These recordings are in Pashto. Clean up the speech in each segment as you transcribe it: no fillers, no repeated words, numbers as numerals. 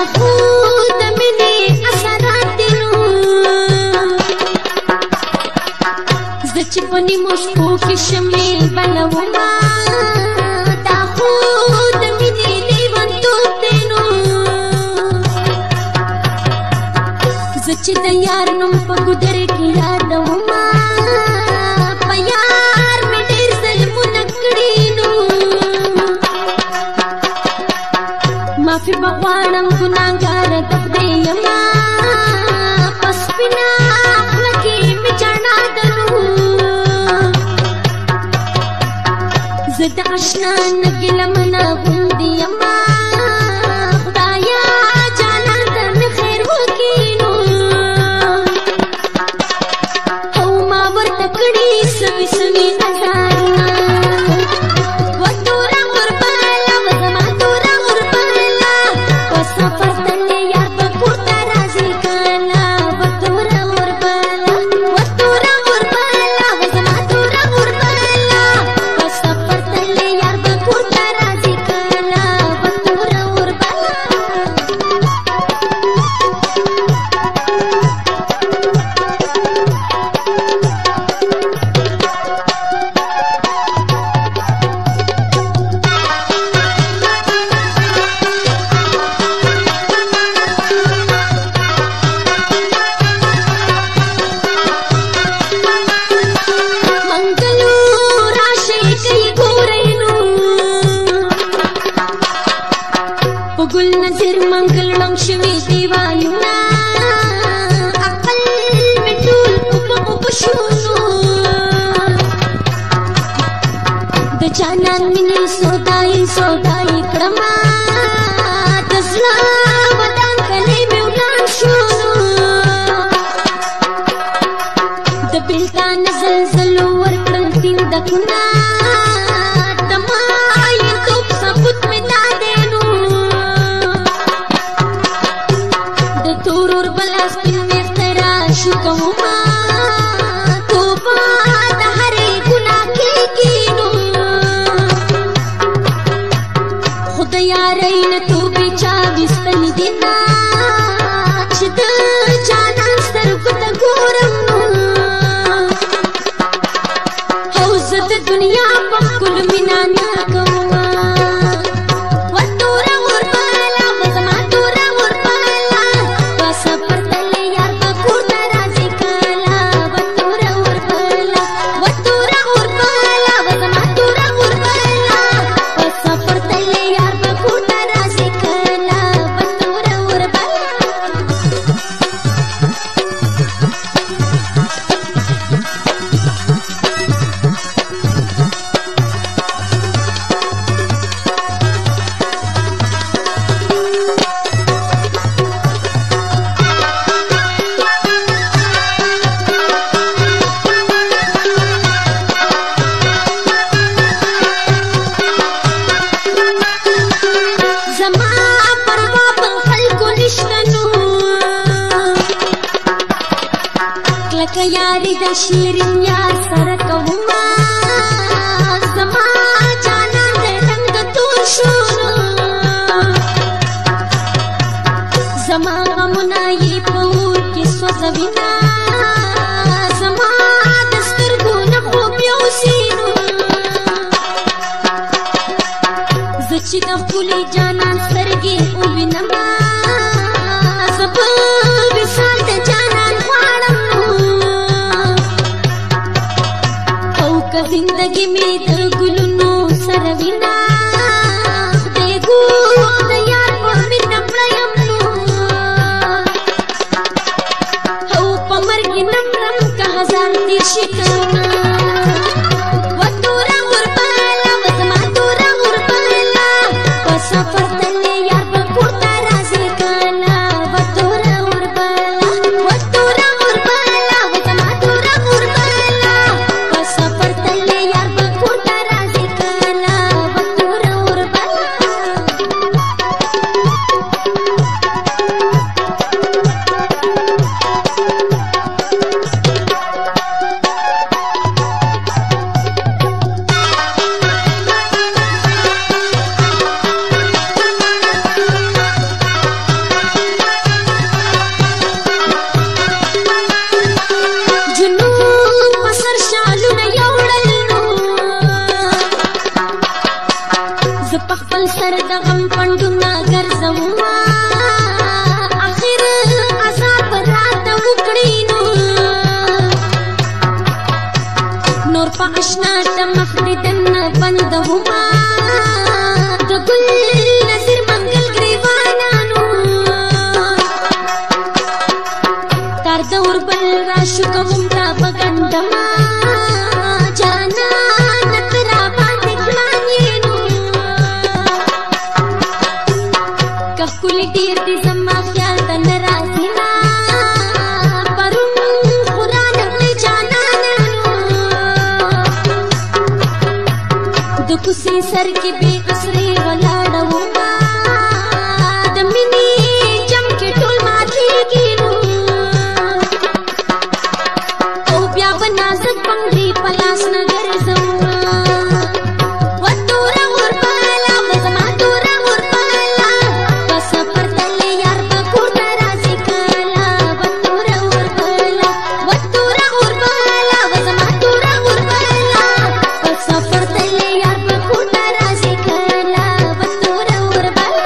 خود مني اثرات دینو زچ پنی مشکو کې شمل بلوما دا خود مني لیوان تو دینو زچ د یار نوم په ګدر کې یادوما په یار مې ډېر ظلمونه کړي نو معافي بغواړم ګناهګار د خدای یما پس بنا خپله کې مې جانا دنو زه د اشنا نه ګیلمنه غوندې یما خدایا جانا ته مې خیر وکړي نو او ما ورته کړي سوي سوي ازارونه وتوره ورباله وزما توره ورباله په سفر تللی یار به کور ته راځي کله وتوره ورباله وزما توره ورباله په سفر تللی یار به کور ته راځي کله وتوره ورباله منګلو راشي کوي ګورئ نو په ګل نظر منګل ړنګ شوي دیوالونه عقل مې ټول اوبه شو نو د جانان مینې سودایي سودایي کړمه د زړه ودان کلی مې وران شو نو د بېلتان زلزلو ورکړل تندکونه د مایلتوب ثبوت مې دا دی نو د تور اوربل سپین ویښته راشو کومه توبه د هرې ګناه کېږي نو خو د یارۍ نه توبې چا ویستلي دي نه چې د جانان سترګو ته ګورم نو او زه د دنیا په ښکلو مینه نه کومه وتوره ورباله وزما توره ورباله په سفر تللی یار به کور ته راځي کله وتوره ورباله وزما توره ورباله په سفر تللی یار به کور ته راځي کله وتوره ورباله زما پروا په خلکو نشته نو کلکه یاري د شیرین یار سره کومه زما جانان د رنګ تور شو نو زما غمونه یې په اور کې سوځوینه زما د سترګو نه خوب یوسي نو زه چې د ښکلي جانان سترګې ووینمه زه به وصال د جانان غواړم نو او که زندګي مې د ګلونو سره وینا خدای ګور د یار په مینه مړه یم نو او په مرګ یې نه مرم که هزار تېر شي کلونه وتوره ورباله وزما توره ورباله په سفر ګرځوما اخر عذاب راته وکړي نور په اشنا د مخ دې دنه بندوما د ګل نظر منګل ګریوانانو تر د اوربل راشو کوم دا بګندما جانا نترا باندې کړانینو ککلی ډیر دې زما خیال ته ناراضي نا پرون قران دې جانا د کوسي سر کې به اسري ولاړو د میني جم کې ټول ماتي کینو او بیا بنازک پنګري پلاس نګر زما وتورا ورپالا وزما تورا ورپالا بس پر تل یار بکور راځي کالا وتورا ورپالا وتورا ورپالا وزما تورا ورپالا بس پر تل یار بکور راځي کالا وتورا ورپالا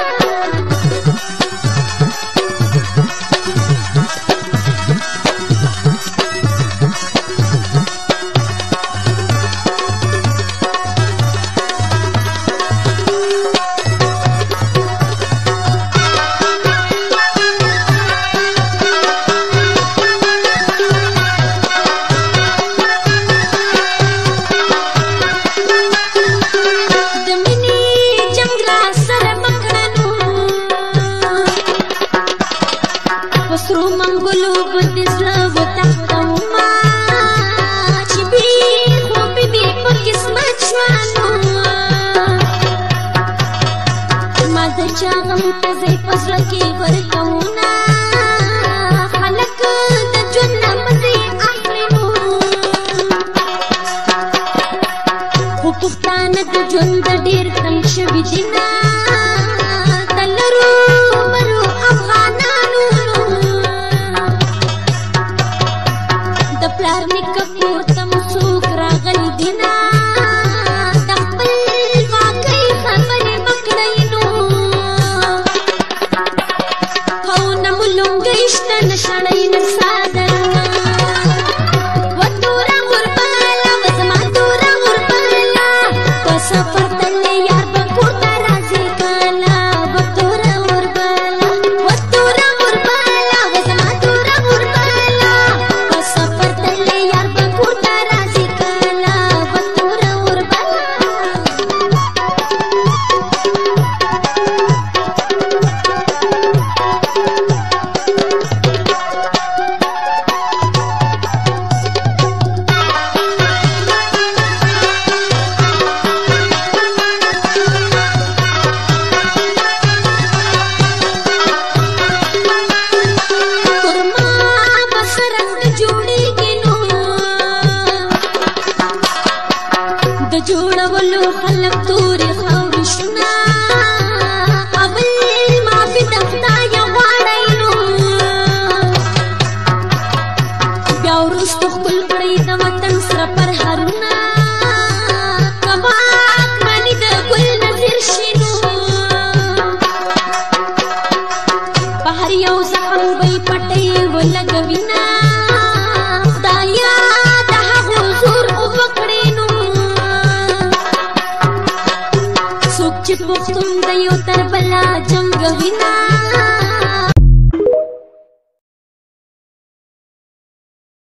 وسرو منګلو بدزلا وتحتوما چې بي خو بي په قسمت شوانو ما د چا غم ته زې پسړه کې ورکونا خلک د ژوند مزه اخلي نو خو پښتانه د ژوند ډېر تنګ شوي دي نا تلرو مرو افغانانو د پلار نیکه کور ته مو څوک راغلي دي نا د خپل واقعي خبرې وکړئ نو خو نه مو لونګۍ شته نه شړۍ نه څادر وتوره ورپاله وزما توره ورپاله په سفر تللی یار به کور ته راځي کله وتوره ورپاله وتوره ورپاله وزما توره ورپاله په سفر تللی یار به کور ته راځي کله وتوره ورپاله kurma basarang jooɗigi no د جوړولو خلک تورې خاورې شونه اول معافي د خدای غواړئ نو بیا وروسته ښکل کړئ د وطن سره پرهرونه کباک مني د ګل نظر شي نو په هر یو زخم به یې پټۍ ولګوینه خدایا د هغو زور اوبه کړې نو څوک چې پښتون د یو تر بلا جنګوینه